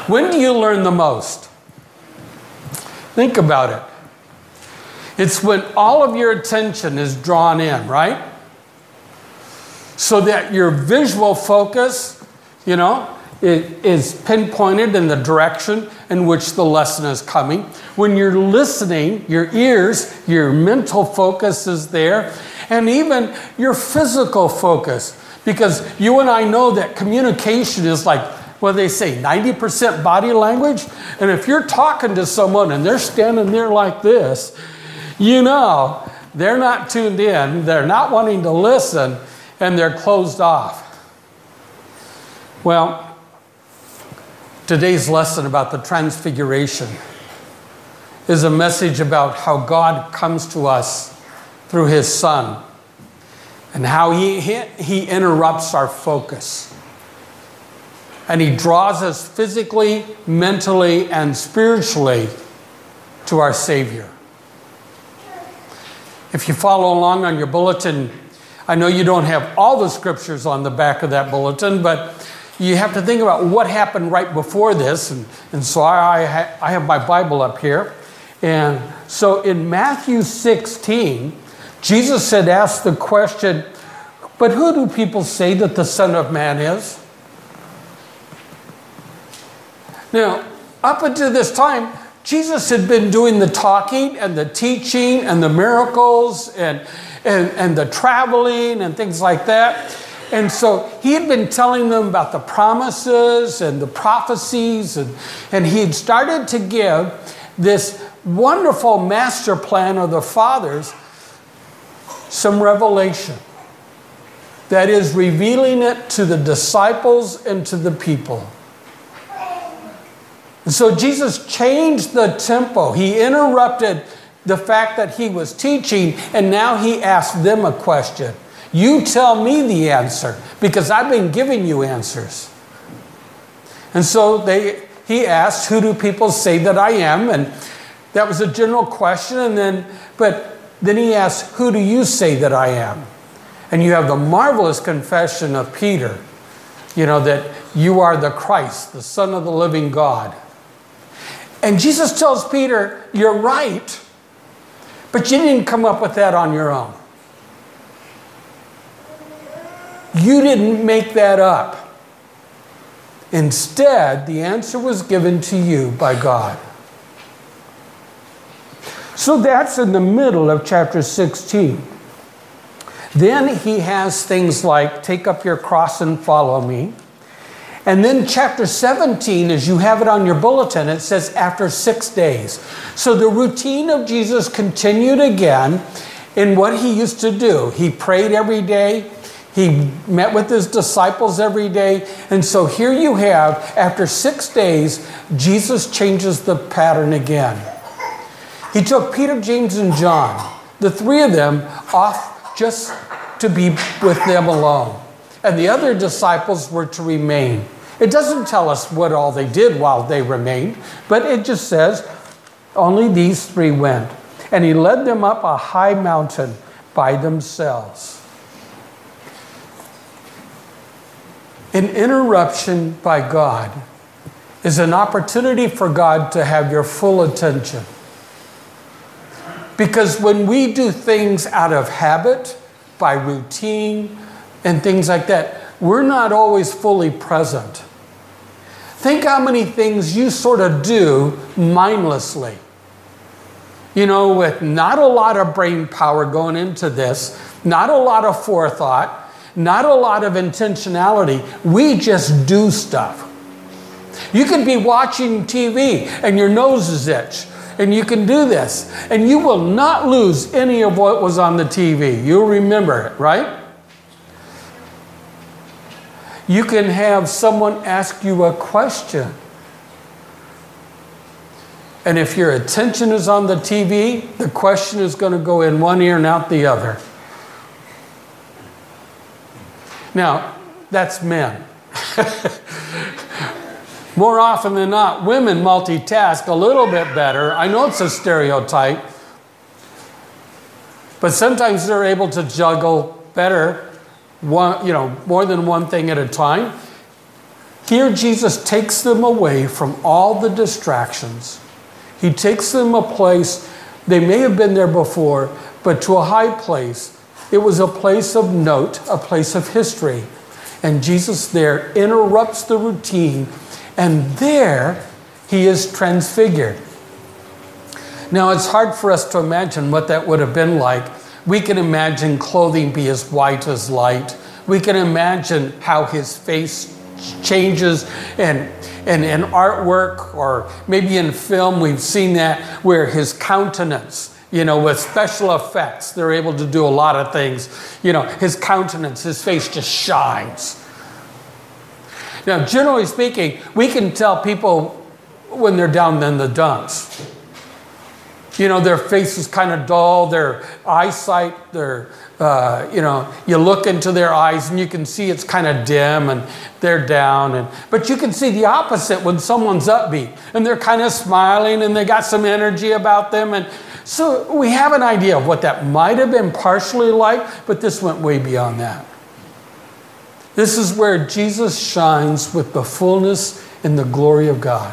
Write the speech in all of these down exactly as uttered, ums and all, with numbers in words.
When do you learn the most? Think about it. It's when all of your attention is drawn in, right? So that your visual focus, you know, is pinpointed in the direction in which the lesson is coming. When you're listening, your ears, your mental focus is there, and even your physical focus. Because you and I know that communication is like, what do they say, ninety percent body language? And if you're talking to someone and they're standing there like this, you know they're not tuned in, they're not wanting to listen, and they're closed off. Well, today's lesson about the Transfiguration is a message about how God comes to us through His Son and how he, he, he interrupts our focus. And He draws us physically, mentally, and spiritually to our Savior. If you follow along on your bulletin, I know you don't have all the scriptures on the back of that bulletin, but you have to think about what happened right before this. And, and so I, I, I have my Bible up here. And so in Matthew sixteen, Jesus had asked the question, but who do people say that the Son of Man is? Now, up until this time, Jesus had been doing the talking and the teaching and the miracles and, and, and the traveling and things like that. And so he had been telling them about the promises and the prophecies, and, and he had started to give this wonderful master plan of the Father's some revelation that is revealing it to the disciples and to the people. And so Jesus changed the tempo. He interrupted the fact that he was teaching, and now he asked them a question. You tell me the answer, because I've been giving you answers. And so they, he asked, who do people say that I am? And that was a general question. And then, but then he asked, who do you say that I am? And you have the marvelous confession of Peter, you know, that you are the Christ, the Son of the living God. And Jesus tells Peter, you're right, but you didn't come up with that on your own. You didn't make that up. Instead, the answer was given to you by God. So that's in the middle of chapter sixteen. Then he has things like, take up your cross and follow me. And then chapter seventeen, as you have it on your bulletin, it says after six days. So the routine of Jesus continued again in what he used to do. He prayed every day. He met with his disciples every day. And so here you have, after six days, Jesus changes the pattern again. He took Peter, James, and John, the three of them, off just to be with them alone. And the other disciples were to remain. It doesn't tell us what all they did while they remained, but it just says only these three went. And he led them up a high mountain by themselves. An interruption by God is an opportunity for God to have your full attention. Because when we do things out of habit, by routine, and things like that, we're not always fully present. Think how many things you sort of do mindlessly. You know, with not a lot of brain power going into this, not a lot of forethought, not a lot of intentionality. We just do stuff. You could be watching T V and your nose is itched, and you can do this, and you will not lose any of what was on the T V. You'll remember it, right? You can have someone ask you a question. And if your attention is on the T V, the question is going to go in one ear and out the other. Now, that's men. More often than not, women multitask a little bit better. I know it's a stereotype. But sometimes they're able to juggle better, one, you know, more than one thing at a time. Here Jesus takes them away from all the distractions. He takes them a place, they may have been there before, but to a high place. It was a place of note, a place of history. And Jesus there interrupts the routine, and there he is transfigured. Now it's hard for us to imagine what that would have been like. We can imagine clothing be as white as light. We can imagine how his face changes, and and in artwork or maybe in film we've seen that, where his countenance, you know, with special effects, they're able to do a lot of things. You know, his countenance, his face just shines. Now, generally speaking, we can tell people when they're down in the dumps. You know, their face is kind of dull, their eyesight, their, uh, you know, you look into their eyes and you can see it's kind of dim and they're down. And but you can see the opposite when someone's upbeat and they're kind of smiling and they got some energy about them. And so we have an idea of what that might have been partially like, but this went way beyond that. This is where Jesus shines with the fullness and the glory of God.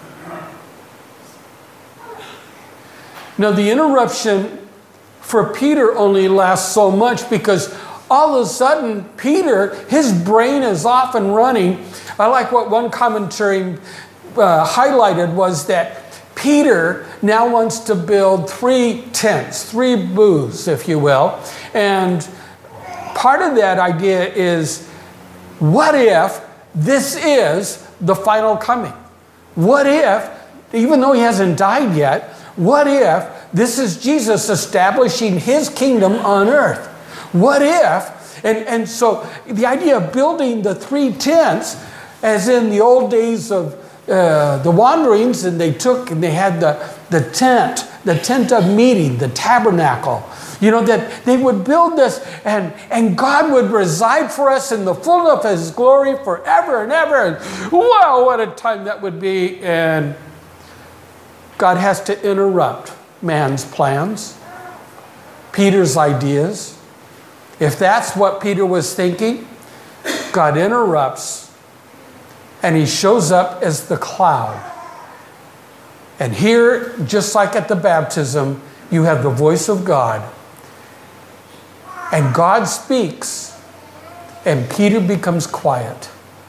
Now, the interruption for Peter only lasts so much because all of a sudden, Peter, his brain is off and running. I like what one commentary uh, highlighted was that Peter now wants to build three tents, three booths, if you will. And part of that idea is, what if this is the final coming? What if, even though he hasn't died yet, what if this is Jesus establishing his kingdom on earth? What if, and, and so the idea of building the three tents, as in the old days of uh, the wanderings, and they took and they had the, the tent, the tent of meeting, the tabernacle. You know, that they would build this and, and God would reside for us in the fullness of his glory forever and ever. And wow, what a time that would be. And God has to interrupt man's plans, Peter's ideas. If that's what Peter was thinking, God interrupts and he shows up as the cloud. And here, just like at the baptism, you have the voice of God. And God speaks, and Peter becomes quiet.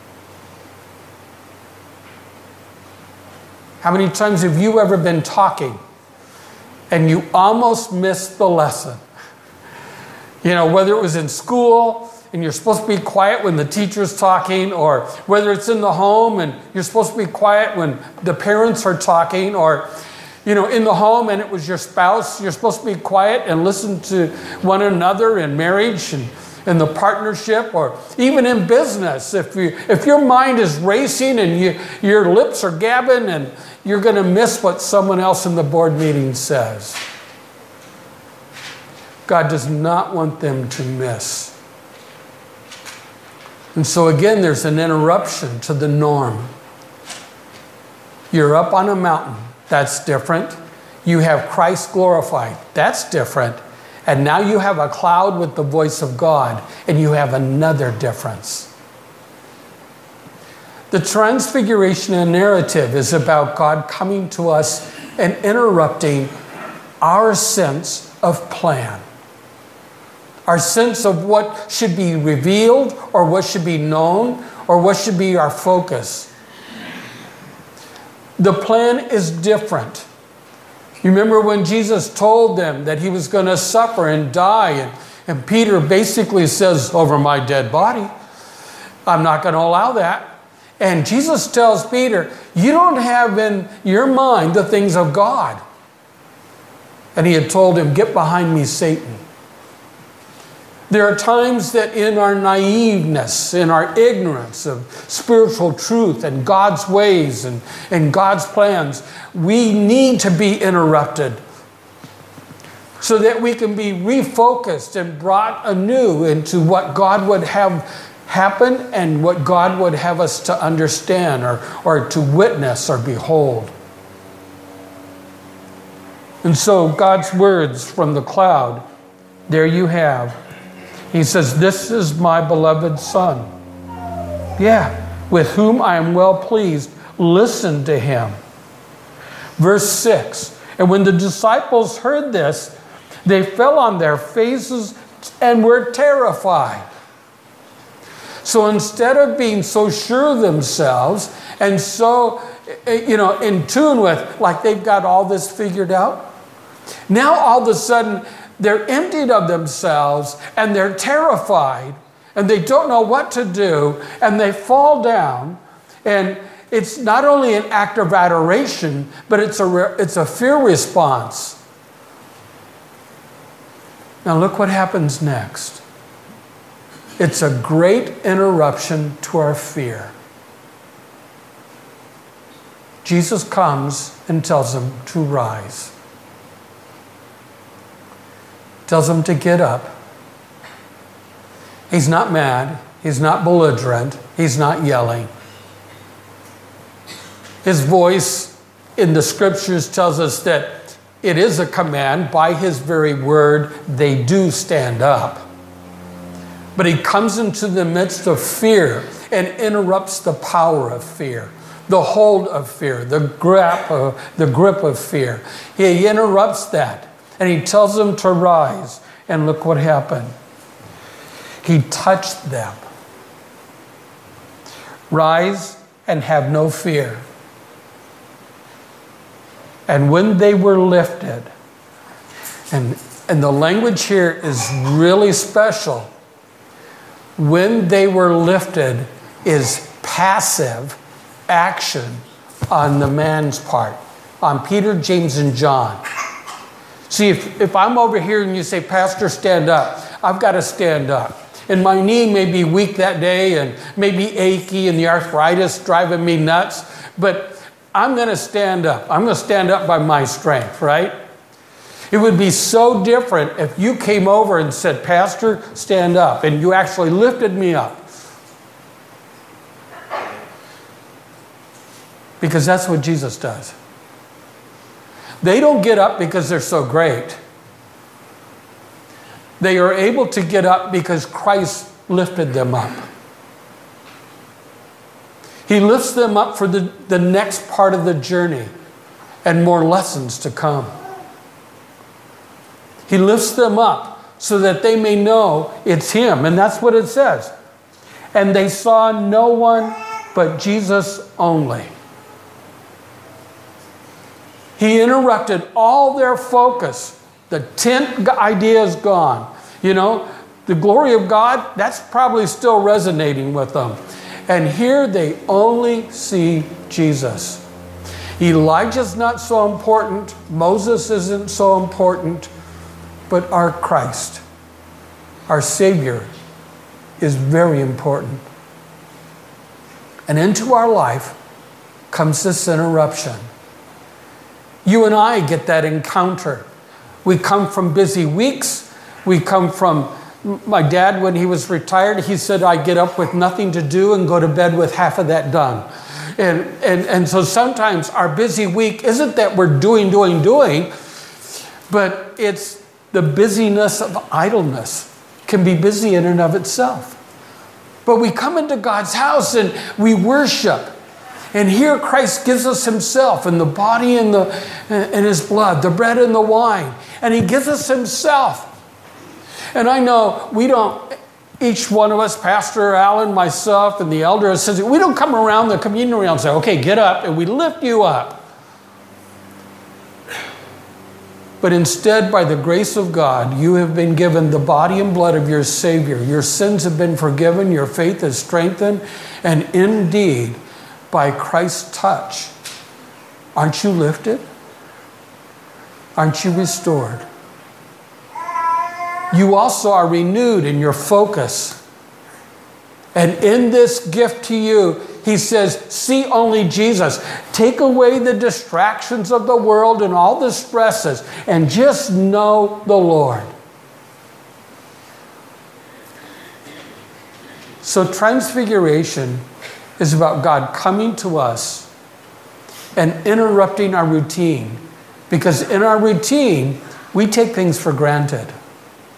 How many times have you ever been talking and you almost missed the lesson? You know, whether it was in school and you're supposed to be quiet when the teacher's talking, or whether it's in the home and you're supposed to be quiet when the parents are talking, or, you know, in the home and it was your spouse, you're supposed to be quiet and listen to one another in marriage and in the partnership, or even in business. If you, if your mind is racing and you, your lips are gabbing, and you're going to miss what someone else in the board meeting says. God does not want them to miss. And so again, there's an interruption to the norm. You're up on a mountain. That's different. You have Christ glorified. That's different. And now you have a cloud with the voice of God, and you have another difference. The Transfiguration narrative is about God coming to us and interrupting our sense of plan, our sense of what should be revealed or what should be known or what should be our focus. The plan is different. You remember when Jesus told them that he was going to suffer and die, and, and Peter basically says, over my dead body, I'm not going to allow that. And Jesus tells Peter, you don't have in your mind the things of God. And he had told him, get behind me, Satan. There are times that in our naiveness, in our ignorance of spiritual truth and God's ways and, and God's plans, we need to be interrupted so that we can be refocused and brought anew into what God would have happen and what God would have us to understand or, or to witness or behold. And so God's words from the cloud, there you have. He says, this is my beloved son. Yeah, with whom I am well pleased. Listen to him. Verse six, and when the disciples heard this, they fell on their faces and were terrified. So instead of being so sure of themselves and so, you know, in tune with, like they've got all this figured out, now all of a sudden they're emptied of themselves and they're terrified and they don't know what to do and they fall down. And it's not only an act of adoration, but it's a, it's a fear response. Now look what happens next. It's a great interruption to our fear. Jesus comes and tells them to rise. Tells them to get up. He's not mad. He's not belligerent. He's not yelling. His voice in the scriptures tells us that it is a command. By his very word, they do stand up. But he comes into the midst of fear and interrupts the power of fear, the hold of fear, the grip of, the grip of fear. He interrupts that and he tells them to rise. And look what happened. He touched them. Rise and have no fear. And when they were lifted, and, and the language here is really special. When they were lifted is passive action on the man's part, on Peter, James, and John. See, if, if I'm over here and you say, Pastor, stand up, I've got to stand up. And my knee may be weak that day and maybe achy and the arthritis driving me nuts, but I'm going to stand up. I'm going to stand up by my strength, right? It would be so different if you came over and said, Pastor, stand up, and you actually lifted me up. Because that's what Jesus does. They don't get up because they're so great. They are able to get up because Christ lifted them up. He lifts them up for the, the next part of the journey and more lessons to come. He lifts them up so that they may know it's him. And that's what it says. And they saw no one but Jesus only. He interrupted all their focus. The tent idea is gone. You know, the glory of God, that's probably still resonating with them. And here they only see Jesus. Elijah's not so important. Moses isn't so important. But our Christ, our Savior, is very important. And into our life comes this interruption. You and I get that encounter. We come from busy weeks. We come from, my dad, when he was retired, he said, I get up with nothing to do and go to bed with half of that done. And, and, and so sometimes our busy week isn't that we're doing, doing, doing, but it's the busyness of idleness can be busy in and of itself. But we come into God's house and we worship. And here Christ gives us himself and the body and, the, and his blood, the bread and the wine. And he gives us himself. And I know we don't, each one of us, Pastor Allen, myself, and the elder assistant, we don't come around the communion rail and say, okay, get up, and we lift you up. But instead, by the grace of God, you have been given the body and blood of your Savior. Your sins have been forgiven, your faith is strengthened, and indeed, by Christ's touch, aren't you lifted? Aren't you restored? You also are renewed in your focus. And in this gift to you, he says, see only Jesus. Take away the distractions of the world and all the stresses and just know the Lord. So transfiguration is about God coming to us and interrupting our routine. Because in our routine, we take things for granted.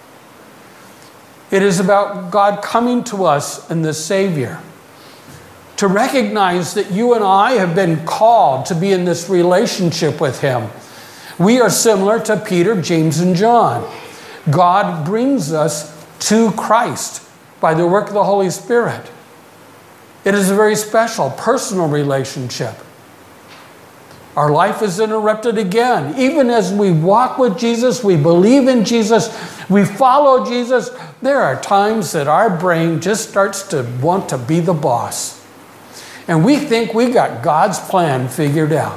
It is about God coming to us in the Savior. to recognize that you and I have been called to be in this relationship with him. We are similar to Peter, James, and John. God brings us to Christ by the work of the Holy Spirit. It is a very special, personal relationship. Our life is interrupted again. Even as we walk with Jesus, we believe in Jesus, we follow Jesus, there are times that our brain just starts to want to be the boss. And we think we got God's plan figured out.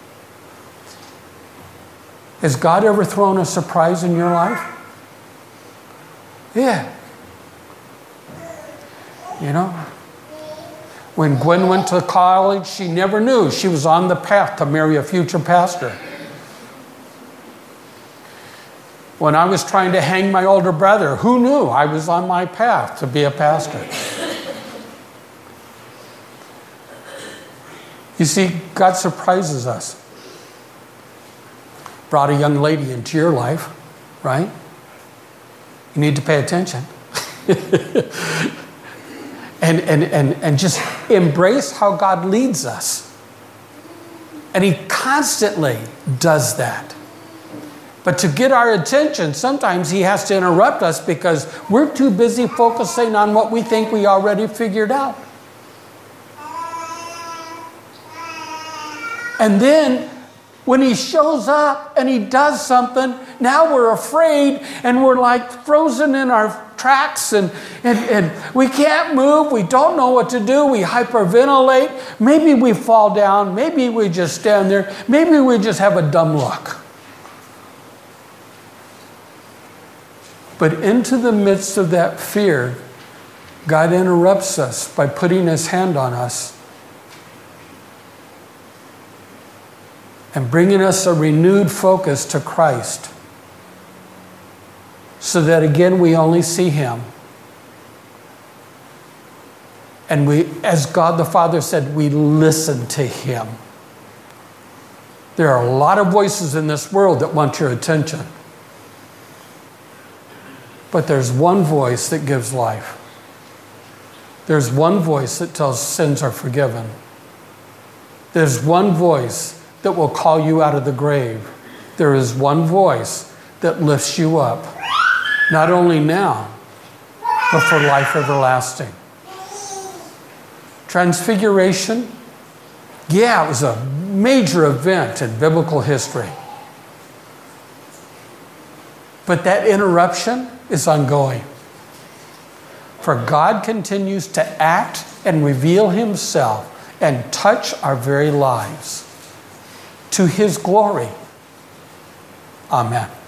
Has God ever thrown a surprise in your life? Yeah. You know, when Gwen went to college, she never knew she was on the path to marry a future pastor. When I was trying to hang my older brother, who knew I was on my path to be a pastor? You see, God surprises us. Brought a young lady into your life, right? You need to pay attention. and, and, and, and just embrace how God leads us. And he constantly does that. But to get our attention, sometimes he has to interrupt us because we're too busy focusing on what we think we already figured out. And then when he shows up and he does something, now we're afraid and we're like frozen in our tracks and, and, and we can't move. We don't know what to do. We hyperventilate. Maybe we fall down. Maybe we just stand there. Maybe we just have a dumb look. But into the midst of that fear, God interrupts us by putting his hand on us and bringing us a renewed focus to Christ, so that again we only see him. And we, as God the Father said, we listen to him. There are a lot of voices in this world that want your attention. But there's one voice that gives life. There's one voice that tells sins are forgiven. There's one voice that will call you out of the grave. There is one voice that lifts you up, not only now, but for life everlasting. Transfiguration, yeah, it was a major event in biblical history. But that interruption is ongoing. For God continues to act and reveal himself and touch our very lives to his glory. Amen.